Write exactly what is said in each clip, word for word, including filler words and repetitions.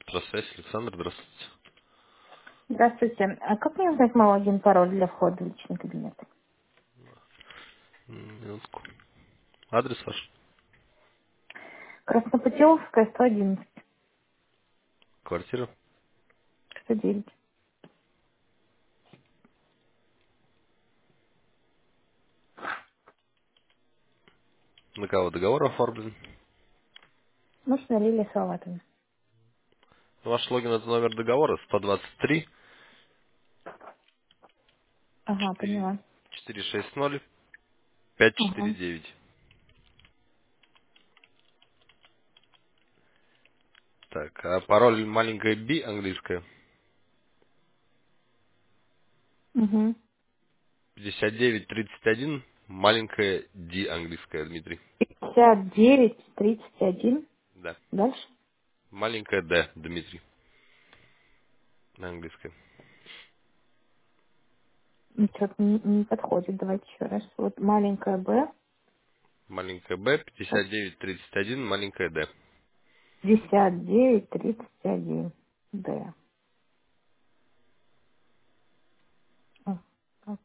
Электросвязь, Александр, здравствуйте. Здравствуйте. А как мне узнать мой логин, пароль для входа в личный кабинет? М, Минутку. Адрес ваш? Краснопутиловская, сто одиннадцать, Квартира? сто девять. На кого договор оформлен? Мощная Лилия Салатовна. Ваш логин это номер договора сто двадцать три Ага, четыре поняла. четыре шесть ноль пять четыре Ага. девять. Так, а пароль маленькая B английская. Угу. пятьдесят девять тридцать один маленькая D английская, Дмитрий. пятьдесят девять тридцать один. Да. Дальше? Маленькая D, Дмитрий. На английском. Что-то не, не подходит. Давайте еще раз. Вот маленькая Б. Маленькая B, пятьдесят девять тридцать один маленькая D. пятьдесят девять тридцать один. Д. А, так.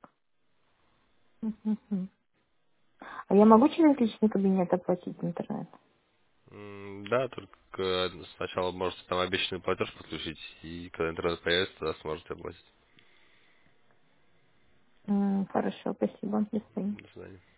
Мгм. А я могу через личный кабинет оплатить интернет? М, Да, только э, сначала можете там обещанный платеж подключить, и когда интернет появится, тогда сможете оплатить. М, Хорошо, спасибо. До свидания. До свидания.